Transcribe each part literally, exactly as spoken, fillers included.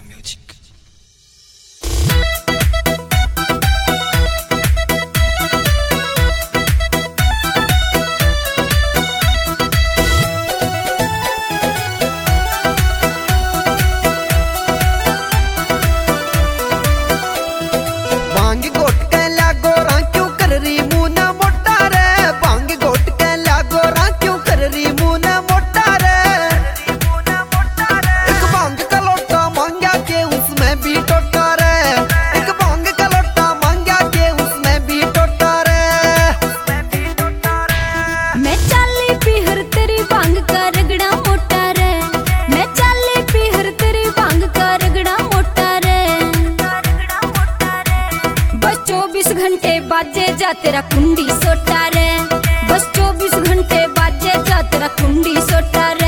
Music. भांग घोट के ला गोरा क्यों कर रही मुंह न मोटा रे। भांग घोट के ला गोरा क्यों कर रही मुंह न मोटा रे। एक भांग का लोटा मांगा के उसमें भी टोटा रे। एक भांग का लोटा मांगा के उसमें भी टोटा रे। मैं चाली पीहर तेरी भांग का रगड़ा मोटा रे। मैं चाली पीहर तेरी भांग का रगड़ा मोटा रे। बस चौबीस घंटे बाजे जा तेरा कुंडी सोटा रे। बस चौबीस घंटे बाजे जा तेरा कुंडी सोटा रे।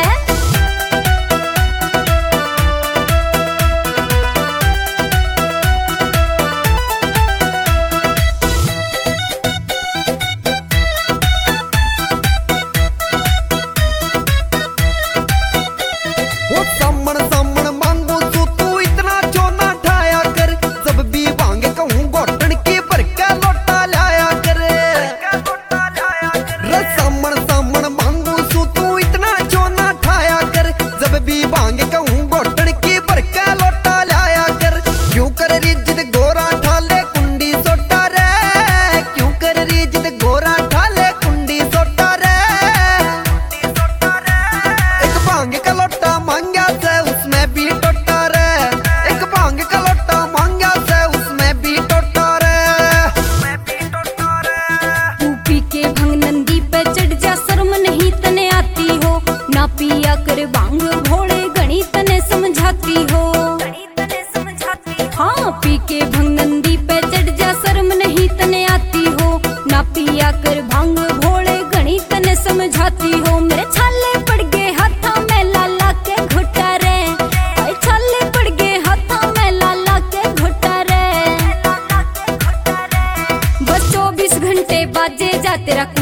वो सामण सामण मांगू तू तू इतना चोना ठाया कर। जब भी भांग कहूँ घोटन की भर के लोटा लाया कर। रे सामण सामण मांगू तू तू इतना चोना ठाया कर। जब भी भांग कहूँ घोटन की भर के लोटा लाया कर। क्यों कर रही जिद गोरा ठाले कुंडी सोटा रे। क्यों कर रही जिद गोरा ठाले कुंडी सोटा रे। एक भांग का लोटा मांगा से उसमें भी टोटा रे। एक भांग का लोटा मांगा से उसमें भी टोटा रे। तू पी के भंग नंदी पे चढ़ जा शर्म नहीं तने आती हो। ना पिया कर भांग भोले गणी तने समझाती हो। हाँ पी के भंग नंदी पे चढ़ जा शर्म नहीं तने आती हो। ना पिया कर भांग भोले गणी तने समझाती हो। मेरे छाले पड़ गए हाथों में लाला के घुटा रे। ओए छाले पड़ गए हाथों में लाला के घुटा रे। बस चौबीस घंटे बाजे जा तेरा